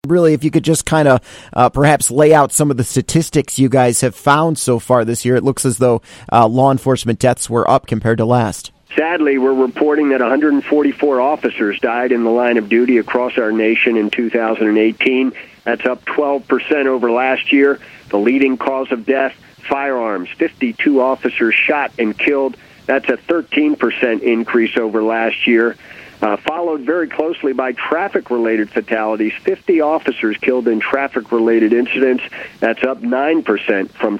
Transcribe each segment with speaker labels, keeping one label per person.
Speaker 1: Really, if you could just kind of perhaps lay out some of the statistics you guys have found so far this year. It looks as though law enforcement deaths were up compared to last.
Speaker 2: Sadly, we're reporting that 144 officers died in the line of duty across our nation in 2018. That's up 12% over last year. The leading cause of death, firearms. 52 officers shot and killed. That's a 13% increase over last year. Followed very closely by traffic-related fatalities. 50 officers killed in traffic-related incidents. That's up 9% from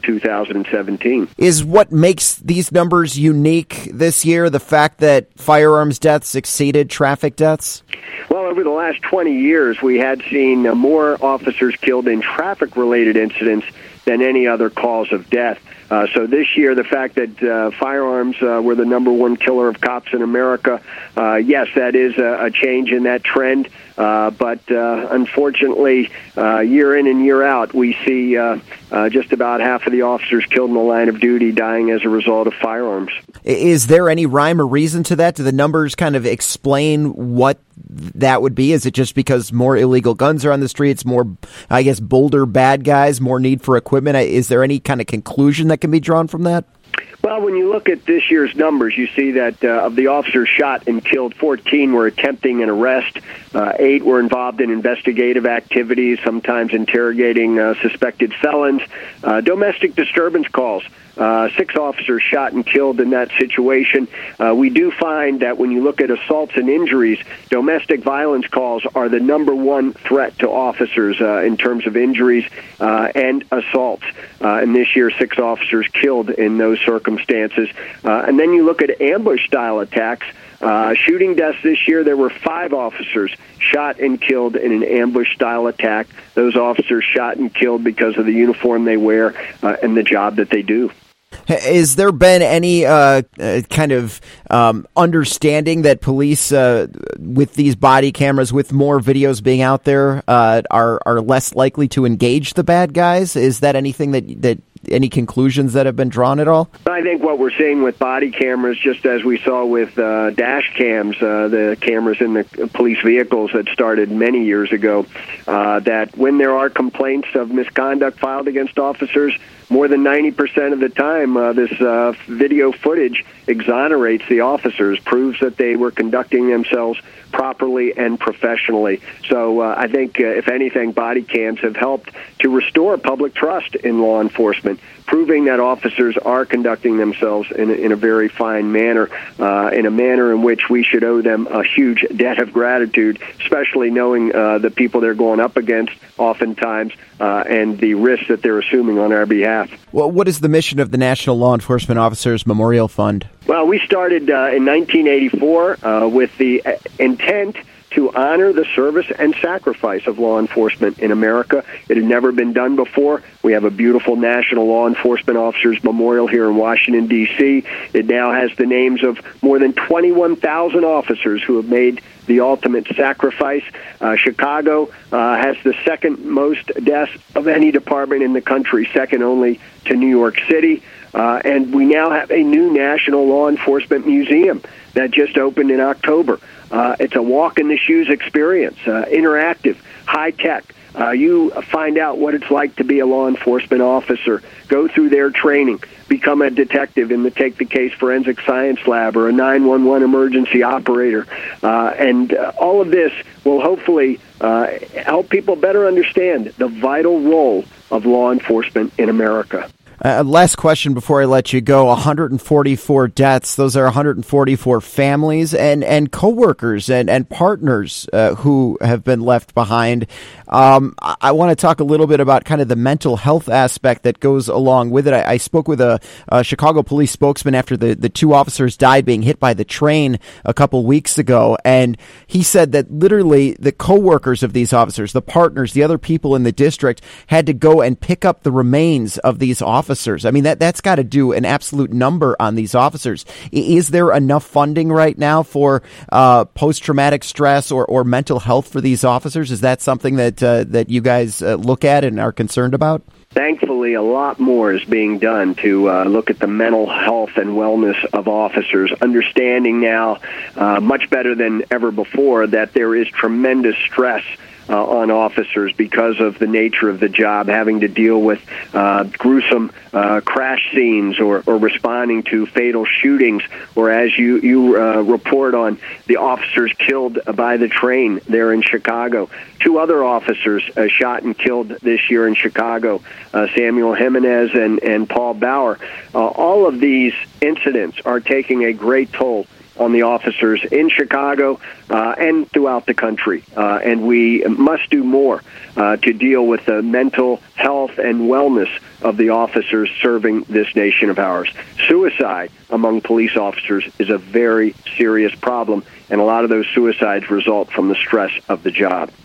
Speaker 2: 2017.
Speaker 1: Is what makes these numbers unique this year the fact that firearms deaths exceeded traffic deaths?
Speaker 2: Well, over the last 20 years, we had seen more officers killed in traffic-related incidents than any other cause of death. So this year, the fact that firearms were the number one killer of cops in America, yes, that is a change in that trend. But unfortunately, year in and year out, we see just about half of the officers killed in the line of duty dying as a result of firearms.
Speaker 1: Is there any rhyme or reason to that? Do the numbers kind of explain what that would be? Is it just because more illegal guns are on the streets, more, I guess, bolder bad guys, more need for equipment? Is there any kind of conclusion that can be drawn from that?
Speaker 2: Well, when you look at this year's numbers, you see that of the officers shot and killed, 14 were attempting an arrest. 8 were involved in investigative activities, sometimes interrogating suspected felons. Domestic disturbance calls. 6 officers shot and killed in that situation. We do find that when you look at assaults and injuries, domestic violence calls are the number one threat to officers in terms of injuries and assaults. And this year, 6 officers killed in those circumstances. And then you look at ambush-style attacks. Shooting deaths this year, there were 5 officers shot and killed in an ambush-style attack. Those officers shot and killed because of the uniform they wear and the job that they do.
Speaker 1: Has there been any kind of understanding that police, with these body cameras, with more videos being out there, are less likely to engage the bad guys? Is that anything that any conclusions that have been drawn at all?
Speaker 2: I think what we're seeing with body cameras, just as we saw with dash cams, the cameras in the police vehicles that started many years ago, that when there are complaints of misconduct filed against officers, more than 90% of the time, this video footage exonerates the officers, proves that they were conducting themselves properly and professionally. So I think, if anything, body cams have helped to restore public trust in law enforcement, proving that officers are conducting themselves in a very fine manner, in a manner in which we should owe them a huge debt of gratitude, especially knowing the people they're going up against oftentimes and the risks that they're assuming on our behalf.
Speaker 1: Well, what is the mission of the National Law Enforcement Officers Memorial Fund?
Speaker 2: Well, we started in 1984 with the intent to honor the service and sacrifice of law enforcement in America. It had never been done before. We have a beautiful National Law Enforcement Officers Memorial here in Washington, D.C. It now has the names of more than 21,000 officers who have made the ultimate sacrifice. Chicago has the second most deaths of any department in the country, second only to New York City. And we now have a new National Law Enforcement Museum that just opened in October. It's a walk-in-the-shoes experience, interactive, high-tech. You find out what it's like to be a law enforcement officer, go through their training, become a detective in the Take the Case Forensic Science Lab or a 911 emergency operator. And all of this will hopefully help people better understand the vital role of law enforcement in America.
Speaker 1: Last question before I let you go. 144 deaths. Those are 144 families and coworkers and partners who have been left behind. I want to talk a little bit about kind of the mental health aspect that goes along with it. I spoke with a Chicago police spokesman after the 2 officers died being hit by the train a couple weeks ago, and he said that literally the coworkers of these officers, the partners, the other people in the district had to go and pick up the remains of these officers. I mean, that's got to do an absolute number on these officers. Is there enough funding right now for post-traumatic stress or mental health for these officers? Is that something that you guys look at and are concerned about?
Speaker 2: Thankfully, a lot more is being done to look at the mental health and wellness of officers, understanding now much better than ever before that there is tremendous stress on officers because of the nature of the job, having to deal with gruesome crash scenes or responding to fatal shootings, or as you report on the officers killed by the train there in Chicago. 2 other officers shot and killed this year in Chicago, Samuel Jimenez and Paul Bauer. All of these incidents are taking a great toll on the officers in Chicago and throughout the country. And we must do more to deal with the mental health and wellness of the officers serving this nation of ours. Suicide among police officers is a very serious problem, and a lot of those suicides result from the stress of the job.